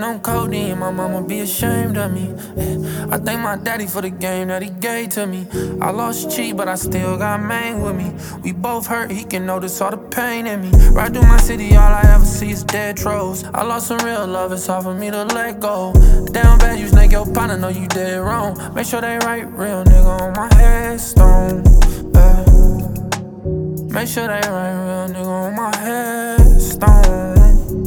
on codeine, my mama be ashamed of me. I thank my daddy for the game that he gave to me. I lost cheat, but I still got main with me. We both hurt, he can notice all the pain in me. Right through my city, all I ever see is dead trolls. I lost some real love, it's hard for me to let go. Down bad, you snake your partner, know you dead wrong. Make sure they write real nigga on my headstone. Make sure they write real nigga on my headstone.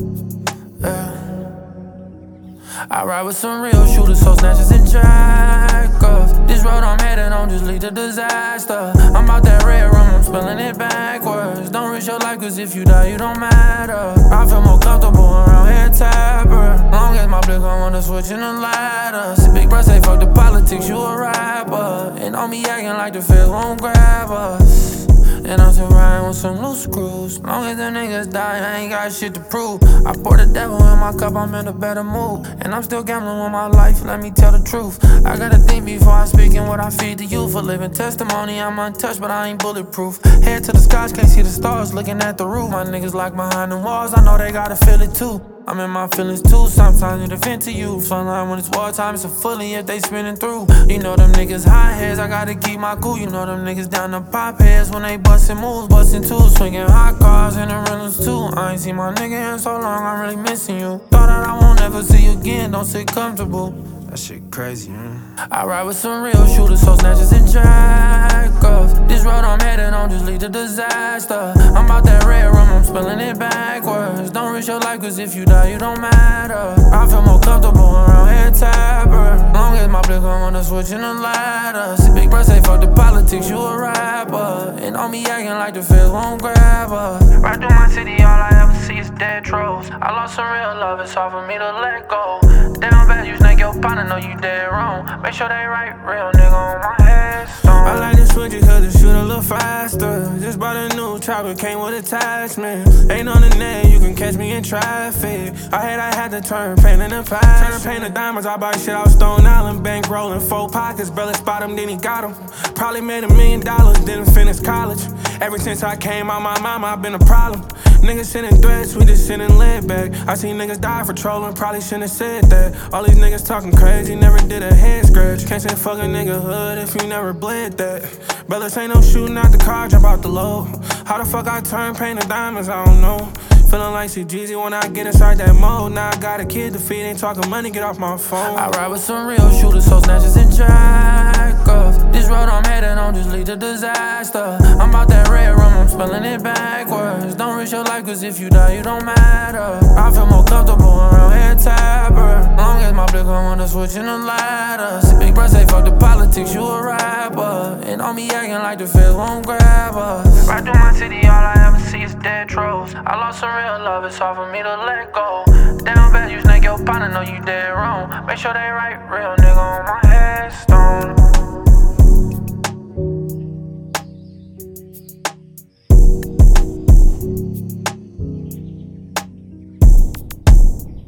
I ride with some real shooters, so snatchers and jack-offs. This road I'm headed on just lead to disaster. I'm out that red rum, I'm spilling it backwards. Don't risk your life, cause if you die, you don't matter. I feel more comfortable around here tapper. Long as my blick, I wanna switch in the ladder. See big bro say fuck the politics, you a rapper. And on me acting like the feds won't grab us. And I'm still riding with some loose screws. Long as the niggas die, I ain't got shit to prove. I pour the devil in my cup, I'm in a better mood. And I'm still gambling with my life, let me tell the truth. I gotta think before I speak and what I feed to you. For living testimony, I'm untouched, but I ain't bulletproof. Head to the skies, can't see the stars, looking at the roof. My niggas locked behind the walls, I know they gotta feel it too. I'm in my feelings too, sometimes need to vent to you. Frontline when it's wartime, it's a fully if they spinning through. You know them niggas high heads, I gotta keep my cool. You know them niggas down to pop heads when they bustin' moves, bustin' tools. Swinging hot cars and the rentals too. I ain't seen my nigga in so long, I'm really missing you. Thought that I won't ever see you again, don't sit comfortable. That shit crazy, I ride with some real shooters, so snatchers and jack-offs. This road I'm headed on just lead to disaster. I'm out that red rum, I'm spilling it backwards. Don't risk your life, cause if you die, you don't matter. I feel more comfortable around here tapper. Long as my blick, I wanna switch in the ladder. See big bro say fuck the politics, you a rapper. And on me acting like the feds won't grab us. Right through my city, all I ever see is dead trolls. I lost some real love, it's hard for me to let go. Down bad, you snake your partner, know you dead wrong. Make sure they write real nigga on my headstone. I like to switch it cause it shoot a little faster. Just bought a new chopper, came with attachment. Ain't on the net, you can catch me in traffic. I had to turn paint in the past. Turn paint the diamonds, I buy shit out Stone Island. Bank rolling 4 pockets, Bella spot him, then he got him. Probably made $1 million, didn't finish college. Ever since I came out my mama, I've been a problem. Niggas sending threats, we just sending lead back. I seen niggas die for trolling, probably shouldn't have said that. All these niggas talking crazy, never did a head scratch. Can't say fuck a nigga hood if you never bled that. Brothers ain't no shooting out the car, jump out the low. How the fuck I turn paint to diamonds, I don't know. Feeling like CGZ when I get inside that mode. Now I got a kid to feed, ain't talking money, get off my phone. I ride with some real shooters, so snatchers and jack-offs. This road I'm headed on just lead to disaster. I'm out that red rum, I'm spilling it backwards. Don't risk your life, cause if you die, you don't matter. I feel more comfortable around here tapper. Long as my blick, I wanna switch in the ladder. See big bro say fuck the politics, you a rapper. And on me acting like the feds won't grab us. Right through my city, all I ever see is dead trolls. I lost some real love, it's hard for me to let go. Down bad, you snake your partner, know you dead wrong. Make sure they write real nigga.